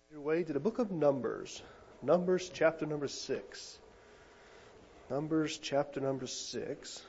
Your way to the book of Numbers. Numbers chapter number 6. Numbers chapter number 6.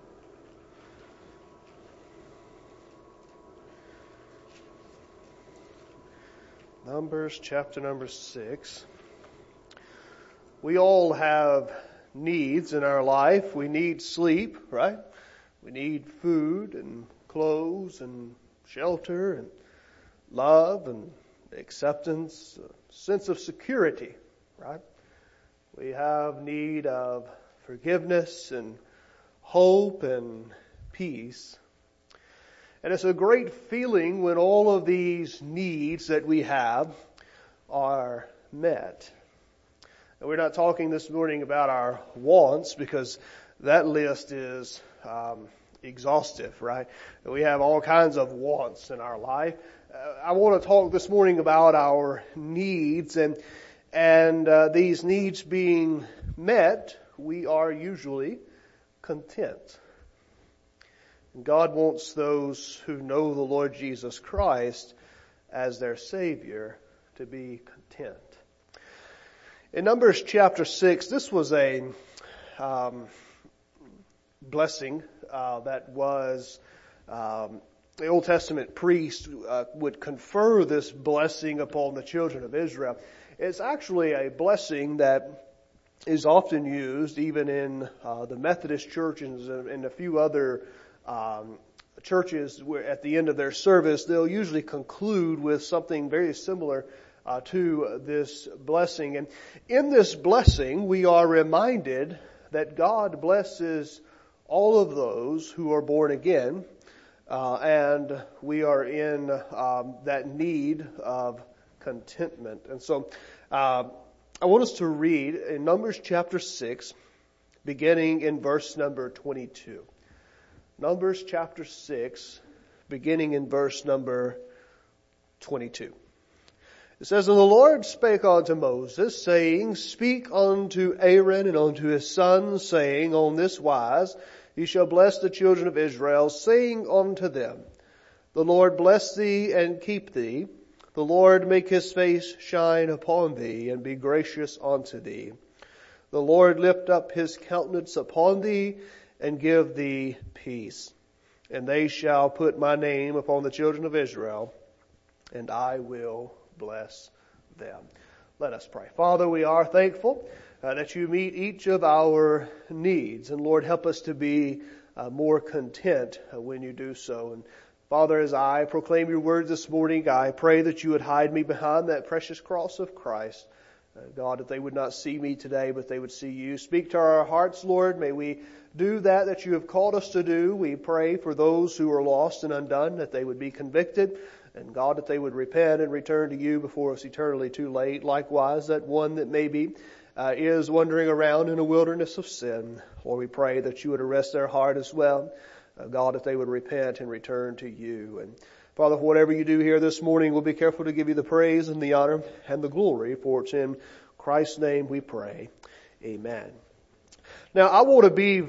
Numbers chapter number 6. We all have needs in our life. We need sleep, right? We need food and clothes and shelter and love and acceptance, a sense of security, right? We have need of forgiveness and hope and peace. And it's a great feeling when all of these needs that we have are met. And we're not talking this morning about our wants because that list is exhaustive, right? We have all kinds of wants in our life. I want to talk this morning about our needs, and these needs being met, we are usually content. And God wants those who know the Lord Jesus Christ as their Savior to be content. In Numbers chapter 6, this was a blessing that was the Old Testament priest would confer this blessing upon the children of Israel. It's actually a blessing that is often used even in the Methodist churches and a few other churches where at the end of their service they'll usually conclude with something very similar to this blessing. And in this blessing we are reminded that God blesses all of those who are born again. And we are in that need of contentment. And so I want us to read in Numbers chapter 6, beginning in verse number 22. Numbers chapter 6, beginning in verse number 22. It says, "And the Lord spake unto Moses, saying, Speak unto Aaron and unto his sons, saying, On this wise ye shall bless the children of Israel, saying unto them, The Lord bless thee and keep thee. The Lord make his face shine upon thee and be gracious unto thee. The Lord lift up his countenance upon thee and give thee peace. And they shall put my name upon the children of Israel, and I will bless them." Let us pray. Father, we are thankful that you meet each of our needs. And Lord, help us to be more content when you do so. And Father, as I proclaim your word this morning, I pray that you would hide me behind that precious cross of Christ. God, that they would not see me today, but they would see you. Speak to our hearts, Lord. May we do that you have called us to do. We pray for those who are lost and undone, that they would be convicted. And God, that they would repent and return to you before it's eternally too late. Likewise, that one that maybe is wandering around in a wilderness of sin, Lord, we pray that you would arrest their heart as well. God, that they would repent and return to you. And Father, whatever you do here this morning, we'll be careful to give you the praise and the honor and the glory, for it's in Christ's name we pray. Amen. Now, I want to be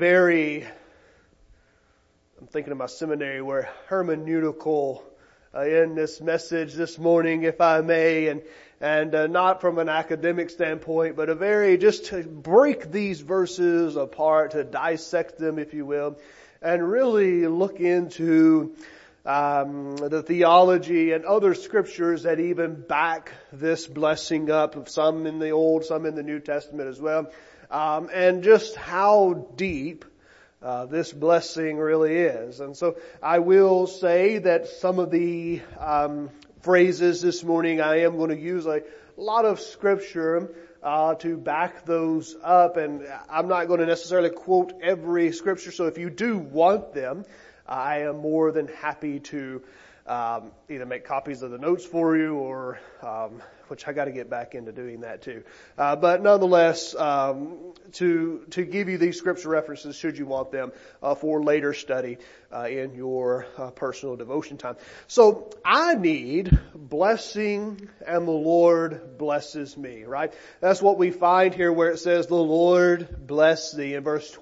I'm thinking of my seminary, where hermeneutical in this message this morning, if I may, and not from an academic standpoint, but just to break these verses apart, to dissect them, if you will, and really look into the theology and other scriptures that even back this blessing up, some in the Old, some in the New Testament as well, and just how deep this blessing really is. And so I will say that some of the phrases this morning, I am going to use a lot of scripture to back those up, and I'm not going to necessarily quote every scripture, so if you do want them, I am more than happy to either make copies of the notes for you or which I got to get back into doing that too. But nonetheless, to give you these scripture references should you want them for later study in your personal devotion time. So I need blessing, and the Lord blesses me, right? That's what we find here where it says, "The Lord bless thee," in verse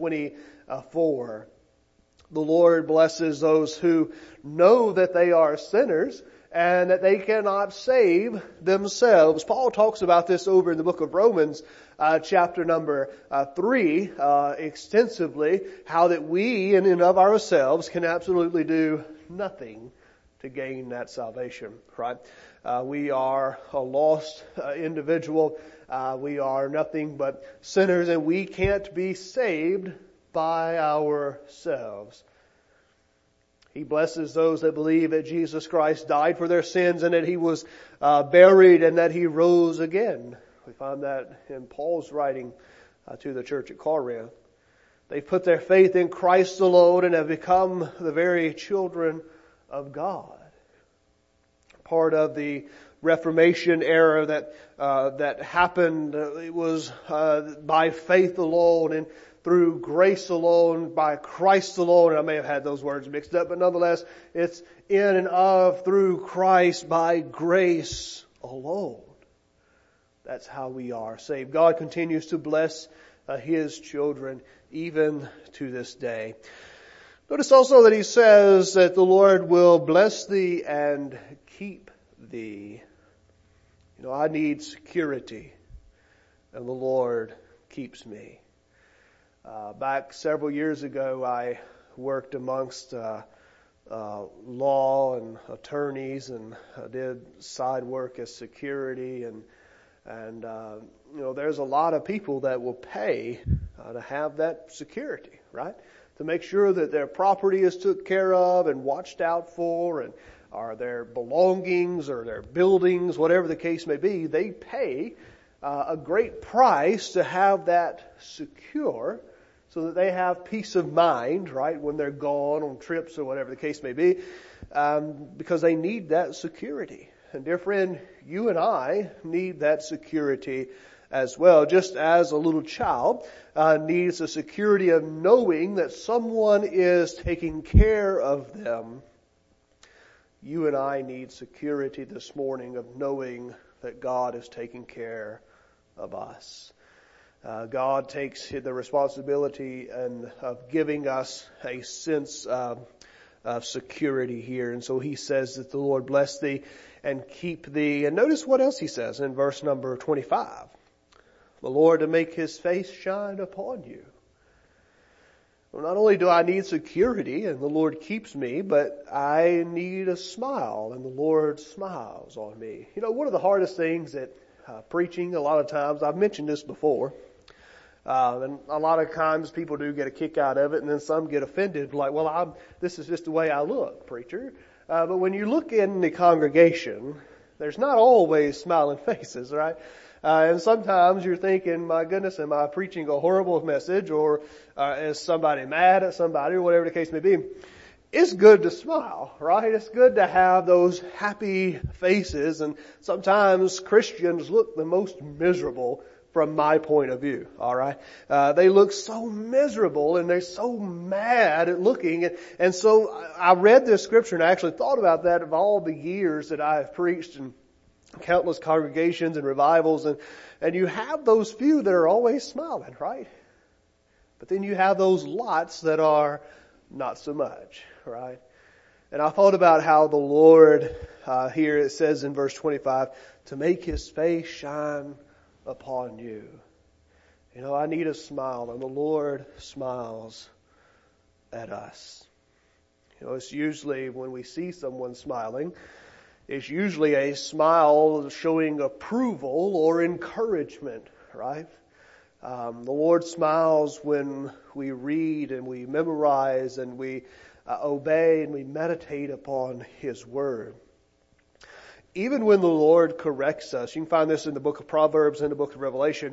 24. The Lord blesses those who know that they are sinners and that they cannot save themselves. Paul talks about this over in the book of Romans, chapter number 3, extensively, how that we in and of ourselves can absolutely do nothing to gain that salvation, right? We are a lost individual. We are nothing but sinners, and we can't be saved by ourselves. He blesses those that believe that Jesus Christ died for their sins and that He was buried and that He rose again. We find that in Paul's writing to the church at Corinth. They put their faith in Christ alone and have become the very children of God. Part of the Reformation era that happened, it was by faith alone and through grace alone, by Christ alone. I may have had those words mixed up, but nonetheless, it's in and of, through Christ, by grace alone. That's how we are saved. God continues to bless His children even to this day. Notice also that He says that the Lord will bless thee and keep thee. You know, I need security, and the Lord keeps me. Back several years ago, I worked amongst law and attorneys, and did side work as security, and you know, there's a lot of people that will pay to have that security, right? To make sure that their property is took care of and watched out for, and or their belongings or their buildings, whatever the case may be, they pay a great price to have that secure, so that they have peace of mind, right, when they're gone on trips or whatever the case may be, because they need that security. And dear friend, you and I need that security as well, just as a little child needs the security of knowing that someone is taking care of them. You and I need security this morning of knowing that God is taking care of us. God takes the responsibility of giving us a sense of security here. And so He says that the Lord bless thee and keep thee. And notice what else He says in verse number 25. The Lord to make His face shine upon you. Well, not only do I need security and the Lord keeps me, but I need a smile and the Lord smiles on me. You know, one of the hardest things that preaching, a lot of times, I've mentioned this before, and a lot of times people do get a kick out of it, and then some get offended, like, well, this is just the way I look, preacher. But when you look in the congregation, there's not always smiling faces, right? And sometimes you're thinking, my goodness, am I preaching a horrible message, or is somebody mad at somebody, or whatever the case may be. It's good to smile, right? It's good to have those happy faces, and sometimes Christians look the most miserable from my point of view, alright? They look so miserable and they're so mad at looking. And so I read this scripture and I actually thought about that of all the years that I've preached in countless congregations and revivals. And you have those few that are always smiling, right? But then you have those lots that are not so much, right? And I thought about how the Lord, here it says in verse 25, to make His face shine upon you. You know, I need a smile, and the Lord smiles at us. You know, it's usually when we see someone smiling, it's usually a smile showing approval or encouragement, right? The Lord smiles when we read and we memorize and we obey and we meditate upon His Word. Even when the Lord corrects us, you can find this in the book of Proverbs and the book of Revelation,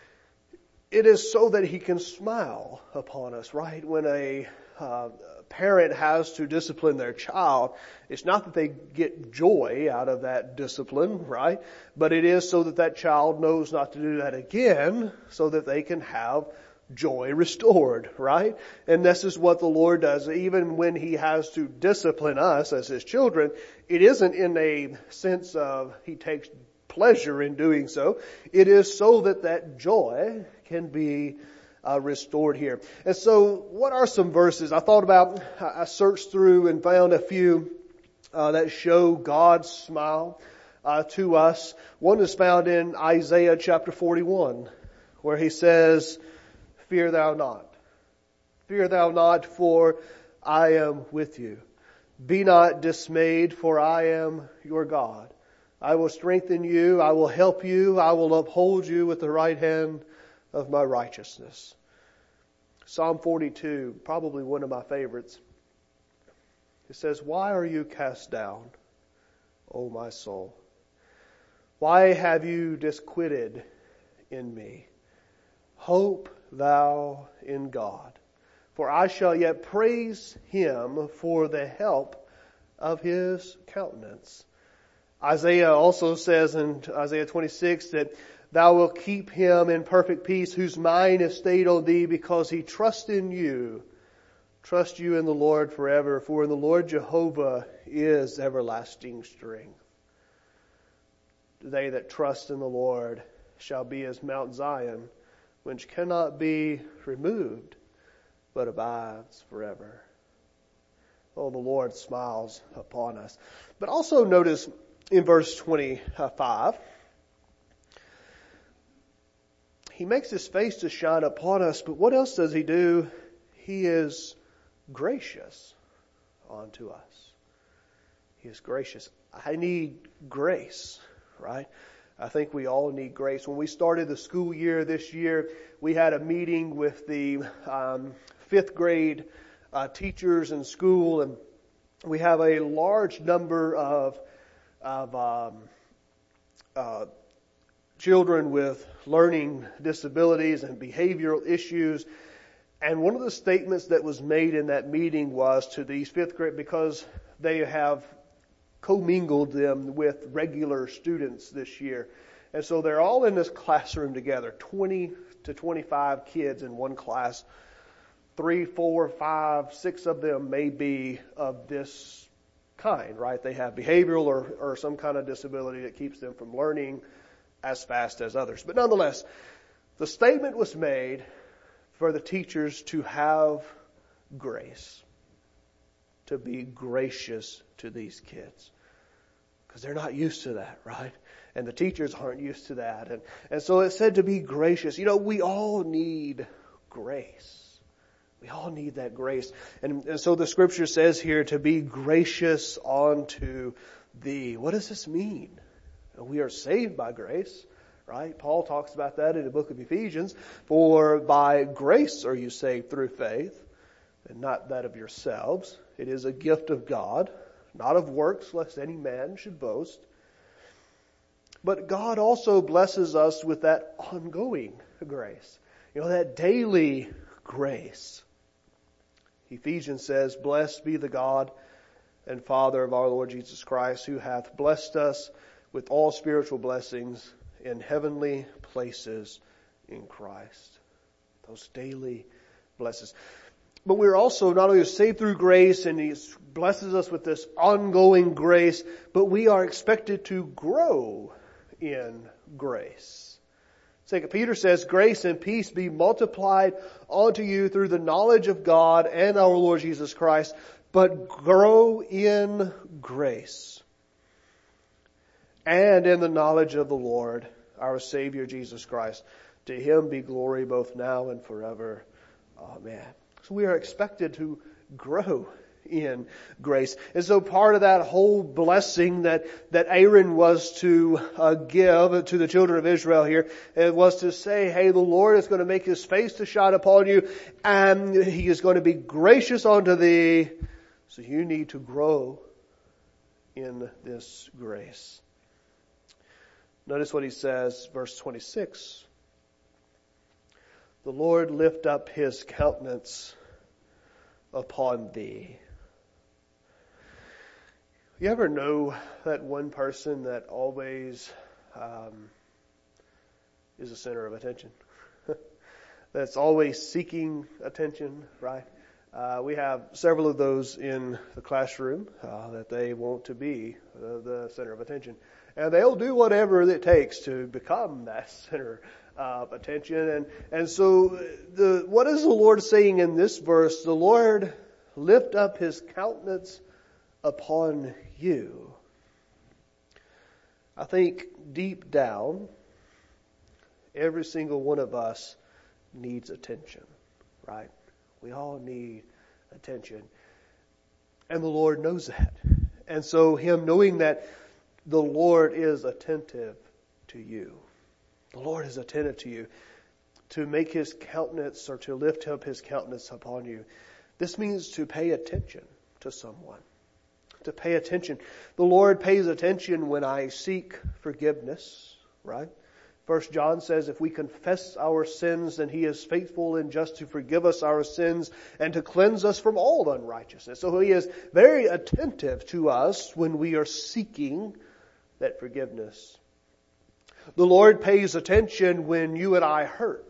it is so that He can smile upon us, right? When a parent has to discipline their child, it's not that they get joy out of that discipline, right? But it is so that that child knows not to do that again, so that they can have joy restored, right? And this is what the Lord does. Even when He has to discipline us as His children, it isn't in a sense of He takes pleasure in doing so. It is so that that joy can be restored here. And so what are some verses? I searched through and found a few that show God's smile to us. One is found in Isaiah chapter 41, where he says, "Fear thou not. Fear thou not, for I am with you. Be not dismayed, for I am your God. I will strengthen you. I will help you. I will uphold you with the right hand of my righteousness." Psalm 42, probably one of my favorites. It says, "Why are you cast down, O my soul? Why have you disquieted in me? Hope thou in God, for I shall yet praise him for the help of his countenance." Isaiah also says in Isaiah 26 that thou wilt keep him in perfect peace whose mind is stayed on thee, because he trusts in you. Trust you in the Lord forever, for in the Lord Jehovah is everlasting strength. They that trust in the Lord shall be as Mount Zion, which cannot be removed, but abides forever. Oh, the Lord smiles upon us. But also notice in verse 25, he makes his face to shine upon us, but what else does he do? He is gracious unto us. He is gracious. I need grace, right? I think we all need grace. When we started the school year this year, we had a meeting with the fifth grade teachers in school, and we have a large number of children with learning disabilities and behavioral issues. And one of the statements that was made in that meeting was to these fifth grade, because they have commingled them with regular students this year. And so they're all in this classroom together, 20 to 25 kids in one class. 3, 4, 5, 6 of them may be of this kind, right? They have behavioral or some kind of disability that keeps them from learning as fast as others. But nonetheless, the statement was made for the teachers to have grace, to be gracious to these kids. Because they're not used to that, right? And the teachers aren't used to that. And so it said to be gracious. You know, we all need grace. We all need that grace. And so the scripture says here to be gracious unto thee. What does this mean? We are saved by grace, right? Paul talks about that in the book of Ephesians. For by grace are you saved through faith, and not that of yourselves. It is a gift of God, not of works, lest any man should boast. But God also blesses us with that ongoing grace. You know, that daily grace. Ephesians says, "Blessed be the God and Father of our Lord Jesus Christ, who hath blessed us with all spiritual blessings in heavenly places in Christ." Those daily blessings. But we're also not only saved through grace, and He blesses us with this ongoing grace, but we are expected to grow in grace. 2 Peter says, "Grace and peace be multiplied unto you through the knowledge of God and our Lord Jesus Christ, but grow in grace and in the knowledge of the Lord, our Savior Jesus Christ. To Him be glory both now and forever. Amen." So we are expected to grow in grace. And so part of that whole blessing that Aaron was to give to the children of Israel here, it was to say, hey, the Lord is going to make His face to shine upon you, and He is going to be gracious unto thee. So you need to grow in this grace. Notice what he says, verse 26. "The Lord lift up His countenance upon thee." You ever know that one person that always is the center of attention? That's always seeking attention, right? We have several of those in the classroom that they want to be the center of attention. And they'll do whatever it takes to become that center of attention. And so what is the Lord saying in this verse? The Lord lift up His countenance upon you. I think deep down, every single one of us needs attention, right? We all need attention. And the Lord knows that. And so Him knowing that the Lord is attentive to you. The Lord is attentive to you to make His countenance or to lift up His countenance upon you. This means to pay attention to someone. To pay attention. The Lord pays attention when I seek forgiveness, right? 1 John says, if we confess our sins, then He is faithful and just to forgive us our sins and to cleanse us from all unrighteousness. So He is very attentive to us when we are seeking that forgiveness. The Lord pays attention when you and I hurt.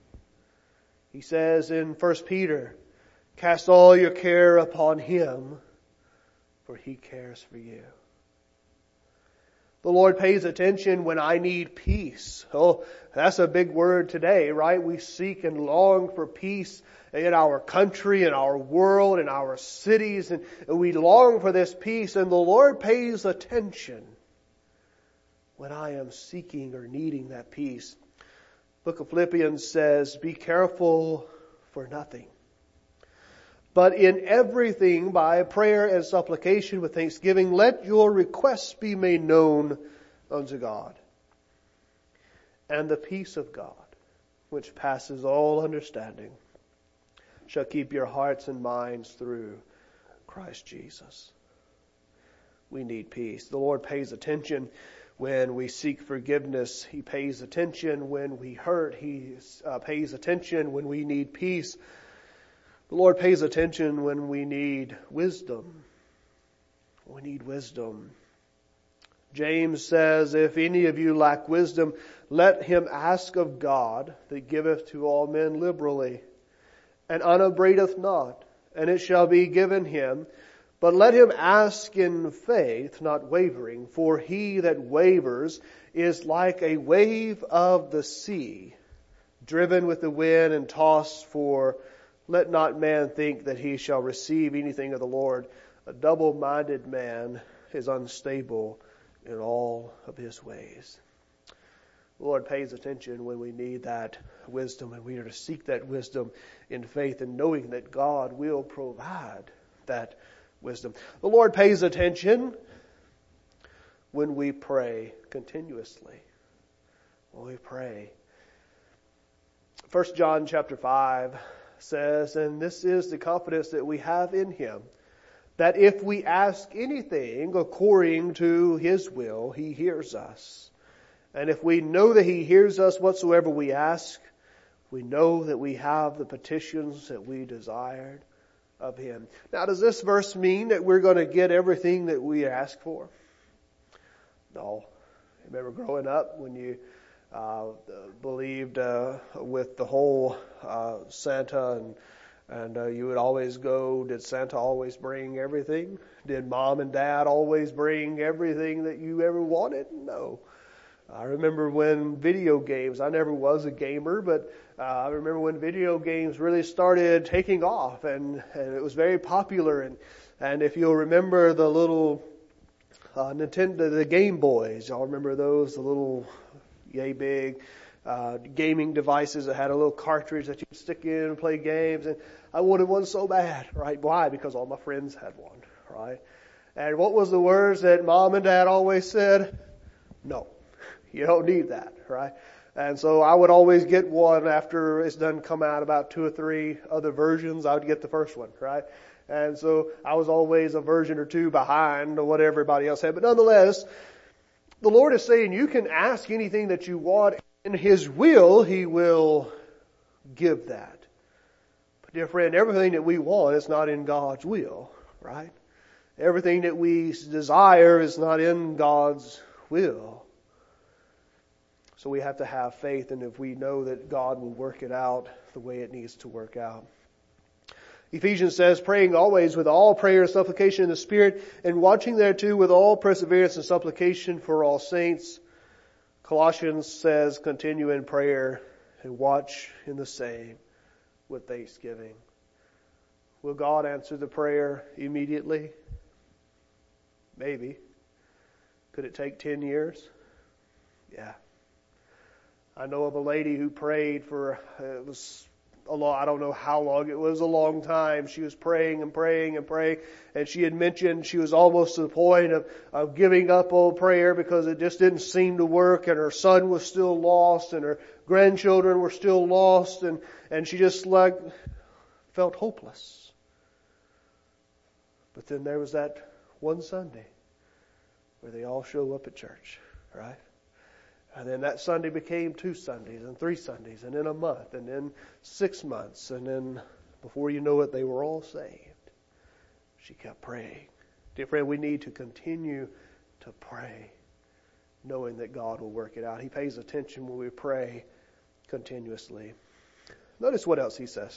He says in 1 Peter, cast all your care upon Him, for He cares for you. The Lord pays attention when I need peace. Oh, that's a big word today, right? We seek and long for peace in our country, in our world, in our cities, and we long for this peace, and the Lord pays attention when I am seeking or needing that peace. Book of Philippians says, be careful for nothing, but in everything by prayer and supplication with thanksgiving, let your requests be made known unto God. And the peace of God, which passes all understanding, shall keep your hearts and minds through Christ Jesus. We need peace. The Lord pays attention when we seek forgiveness. He pays attention when we hurt. He pays attention when we need peace. The Lord pays attention when we need wisdom. We need wisdom. James says, if any of you lack wisdom, let him ask of God, that giveth to all men liberally, and upbraideth not, and it shall be given him. But let him ask in faith, not wavering, for he that wavers is like a wave of the sea, driven with the wind and tossed. For let not man think that he shall receive anything of the Lord. A double-minded man is unstable in all of his ways. The Lord pays attention when we need that wisdom, and we are to seek that wisdom in faith and knowing that God will provide that wisdom. The Lord pays attention when we pray continuously. When we pray. 1 John chapter 5 says, and this is the confidence that we have in Him, that if we ask anything according to His will, He hears us. And if we know that He hears us whatsoever we ask, we know that we have the petitions that we desired of Him. Now, does this verse mean that we're going to get everything that we ask for? No. Remember growing up when you believed with the whole Santa and you would always go, did Santa always bring everything? Did Mom and Dad always bring everything that you ever wanted? No. I remember when video games, I never was a gamer, but I remember when video games really started taking off and it was very popular. And if you'll remember the little Nintendo, the Game Boys, y'all remember those, the little yay big gaming devices that had a little cartridge that you could stick in and play games. And I wanted one so bad, right? Why? Because all my friends had one, right? And what was the words that Mom and Dad always said? No, you don't need that, right? And so I would always get one after it's done come out about 2 or 3 other versions. I would get the first one, right? And so I was always a version or 2 behind what everybody else had. But nonetheless, the Lord is saying you can ask anything that you want. In His will, He will give that. But dear friend, everything that we want is not in God's will, right? Everything that we desire is not in God's will. So we have to have faith, and if we know that God will work it out the way it needs to work out. Ephesians says, praying always with all prayer and supplication in the Spirit, and watching thereto with all perseverance and supplication for all saints. Colossians says, continue in prayer and watch in the same with thanksgiving. Will God answer the prayer immediately? Maybe. Could it take 10 years? Yeah. I know of a lady who prayed for, it was I don't know how long, it was a long time. She was praying and praying and praying, and she had mentioned she was almost to the point of giving up on prayer because it just didn't seem to work, and her son was still lost, and her grandchildren were still lost, and she just felt hopeless. But then there was that one Sunday where they all show up at church, right? And then that Sunday became 2 Sundays and 3 Sundays and then a month and then 6 months. And then before you know it, they were all saved. She kept praying. Dear friend, we need to continue to pray, knowing that God will work it out. He pays attention when we pray continuously. Notice what else he says.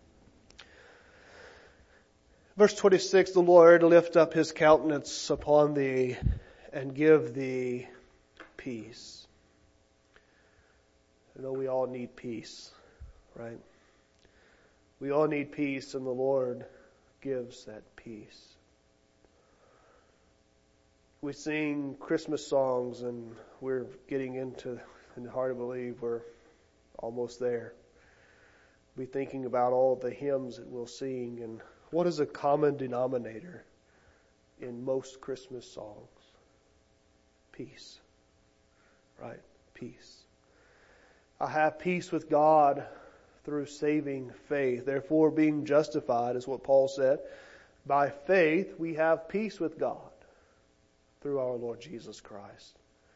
Verse 26, the Lord lift up his countenance upon thee and give thee peace. I know we all need peace, right? We all need peace, and the Lord gives that peace. We sing Christmas songs, and we're getting into, and hard to believe we're almost there. We're thinking about all the hymns that we'll sing, and what is a common denominator in most Christmas songs? Peace, right? Peace. I have peace with God through saving faith. Therefore, being justified is what Paul said. By faith, we have peace with God through our Lord Jesus Christ.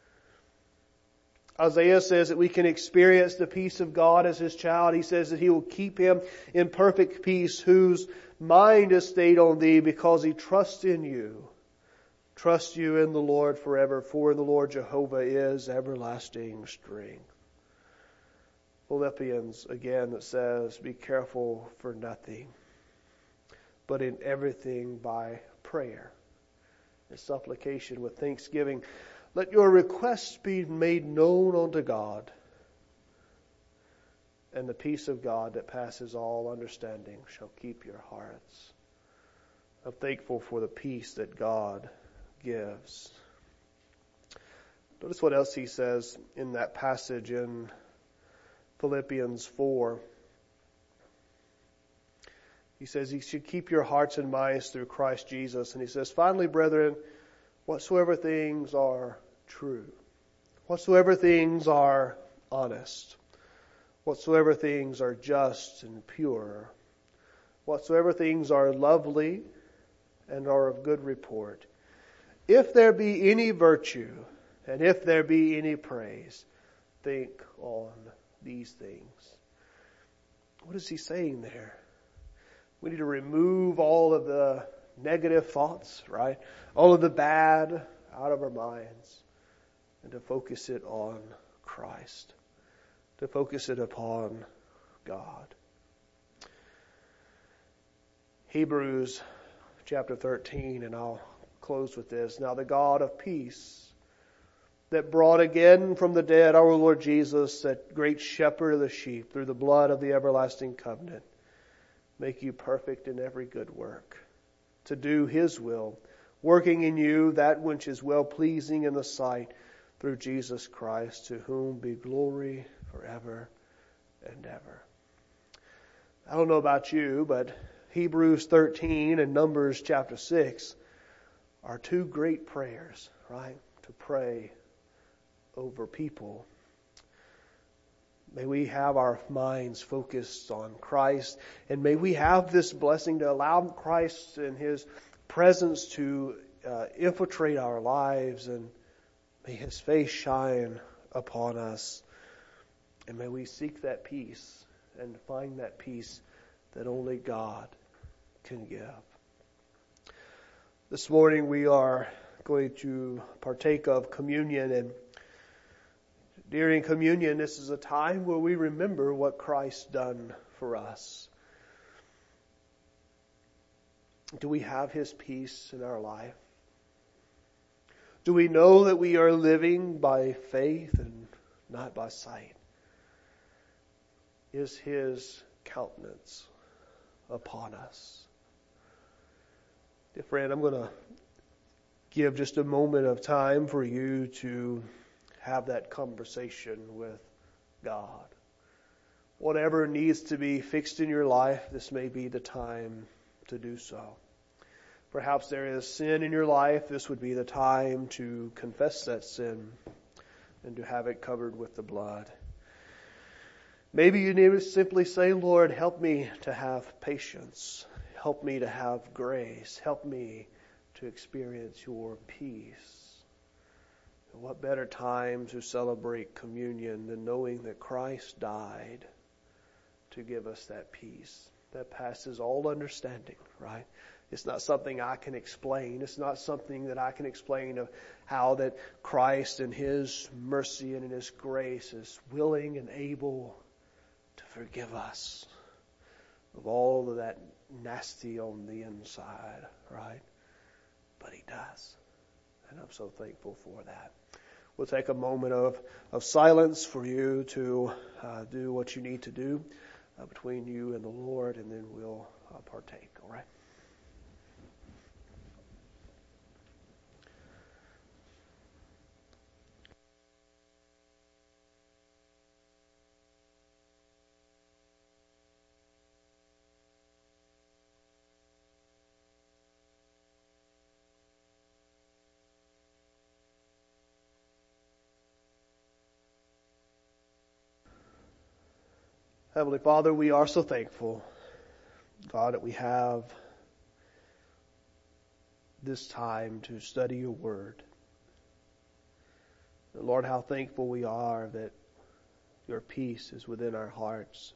Isaiah says that we can experience the peace of God as His child. He says that He will keep him in perfect peace whose mind is stayed on thee because he trusts in you. Trust you in the Lord forever, for in the Lord Jehovah is everlasting strength. Philippians, again, that says, be careful for nothing, but in everything by prayer and supplication with thanksgiving. Let your requests be made known unto God, and the peace of God that passes all understanding shall keep your hearts. I'm thankful for the peace that God gives. Notice what else he says in that passage in Philippians 4. He says he should keep your hearts and minds through Christ Jesus. And he says, finally, brethren, whatsoever things are true, whatsoever things are honest, whatsoever things are just and pure, whatsoever things are lovely and are of good report, if there be any virtue and if there be any praise, think on these things. What is he saying there? We need to remove all of the negative thoughts, right? All of the bad out of our minds and to focus it on Christ, to focus it upon God. Hebrews chapter 13, and I'll close with this. Now the God of peace, that brought again from the dead our Lord Jesus, that great shepherd of the sheep, through the blood of the everlasting covenant, make you perfect in every good work, to do His will, working in you that which is well-pleasing in the sight, through Jesus Christ, to whom be glory forever and ever. I don't know about you, but Hebrews 13 and Numbers chapter 6 are 2 great prayers, right? To pray over people. May we have our minds focused on Christ, and may we have this blessing to allow Christ and His presence to infiltrate our lives, and may His face shine upon us, and may we seek that peace and find that peace that only God can give. This morning we are going to partake of communion, and during communion, this is a time where we remember what Christ done for us. Do we have His peace in our life? Do we know that we are living by faith and not by sight? Is His countenance upon us? Dear friend, I'm going to give just a moment of time for you to have that conversation with God. Whatever needs to be fixed in your life, this may be the time to do so. Perhaps there is sin in your life. This would be the time to confess that sin and to have it covered with the blood. Maybe you need to simply say, Lord, help me to have patience. Help me to have grace. Help me to experience your peace. And what better time to celebrate communion than knowing that Christ died to give us that peace that passes all understanding, right? It's not something I can explain. It's not something that I can explain of how that Christ in His mercy and in His grace is willing and able to forgive us of all of that nasty on the inside, right? But He does. And I'm so thankful for that. We'll take a moment of silence for you to do what you need to do between you and the Lord, and then we'll partake, all right? Heavenly Father, we are so thankful, God, that we have this time to study your word. And Lord, how thankful we are that your peace is within our hearts.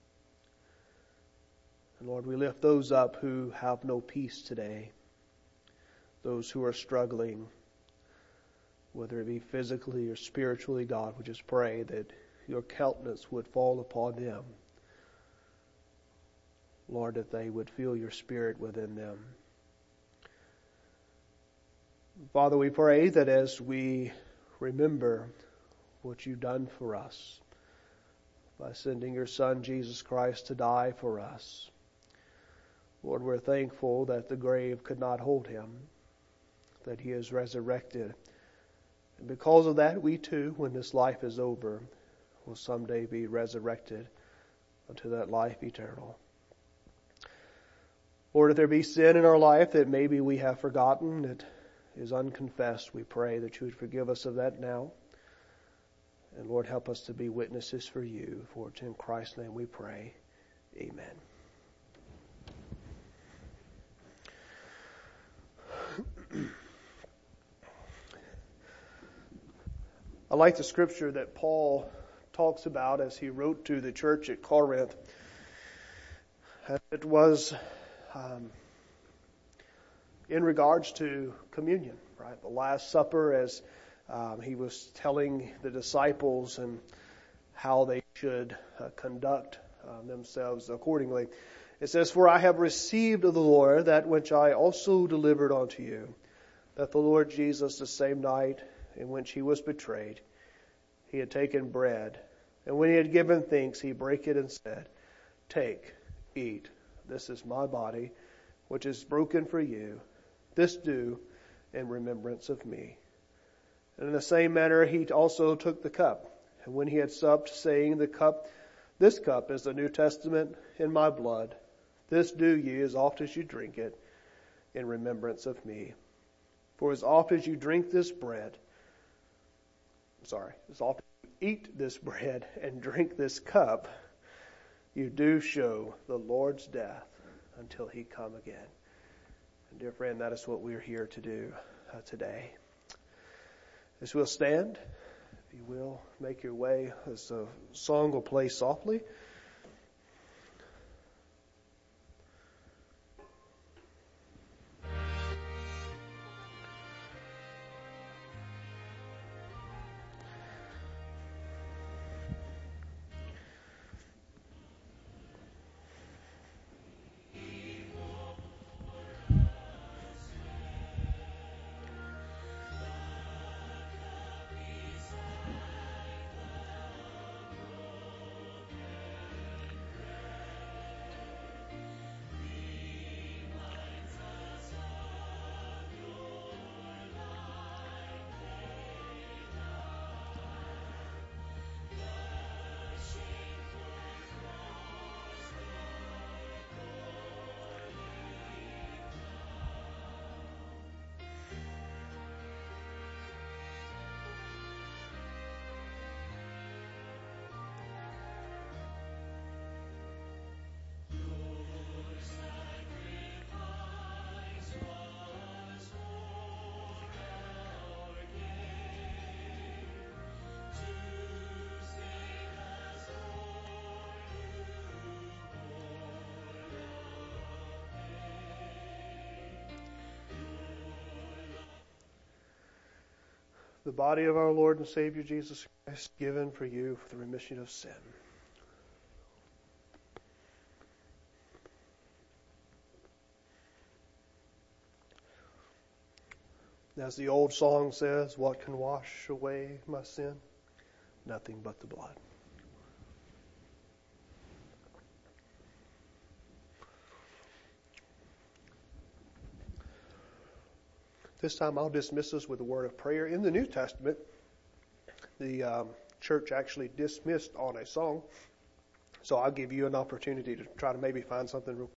And Lord, we lift those up who have no peace today, those who are struggling, whether it be physically or spiritually. God, we just pray that your countenance would fall upon them. Lord, that they would feel your Spirit within them. Father, we pray that as we remember what you've done for us by sending your Son, Jesus Christ, to die for us, Lord, we're thankful that the grave could not hold him, that he is resurrected. And because of that, we too, when this life is over, will someday be resurrected unto that life eternal. Lord, if there be sin in our life that maybe we have forgotten, that is unconfessed, we pray that you would forgive us of that now. And Lord, help us to be witnesses for you. For it's in Christ's name we pray. Amen. I like the scripture that Paul talks about as he wrote to the church at Corinth. It was in regards to communion, right? The Last Supper, as he was telling the disciples and how they should conduct themselves accordingly. It says, "For I have received of the Lord that which I also delivered unto you, that the Lord Jesus, the same night in which he was betrayed, he had taken bread, and when he had given thanks, he brake it and said, Take, eat, this is my body, which is broken for you. This do in remembrance of me. And in the same manner he also took the cup, and when he had supped, saying, This cup is the New Testament in my blood. This do ye as oft as you drink it in remembrance of me. For as oft as you drink this bread, as oft as you eat this bread and drink this cup, you do show the Lord's death until he come again." And dear friend, that is what we're here to do today. As we'll stand, if you will, make your way as the song will play softly. the body of our Lord and Savior Jesus Christ, given for you for the remission of sin. As the old song says, what can wash away my sin? Nothing but the blood. This time I'll dismiss us with a word of prayer. In the New Testament, the church actually dismissed on a song. So I'll give you an opportunity to try to maybe find something real